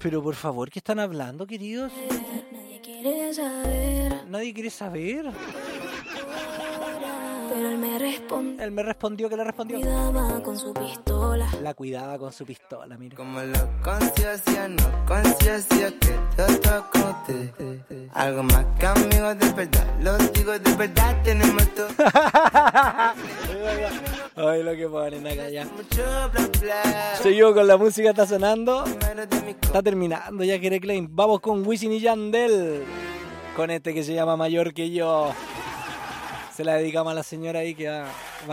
Pero por favor, ¿qué están hablando, queridos? Nadie quiere saber. Nadie quiere saber. Pero él me respondió. Él me respondió, ¿qué le respondió? Cuidaba con su pistola. La cuidaba con su pistola, mira. Como lo conciencia, no conciencia que yo toco usted. Algo más que amigos de verdad, los digo de verdad, tenemos todo. Ay, lo que ponen acá ya. Mucho bla bla. Seguimos con la música, está sonando. Está terminando ya, Quiere Klein. Vamos con Wisin y Yandel. Con este que se llama Mayor que yo. Se la dedicamos a la señora ahí que va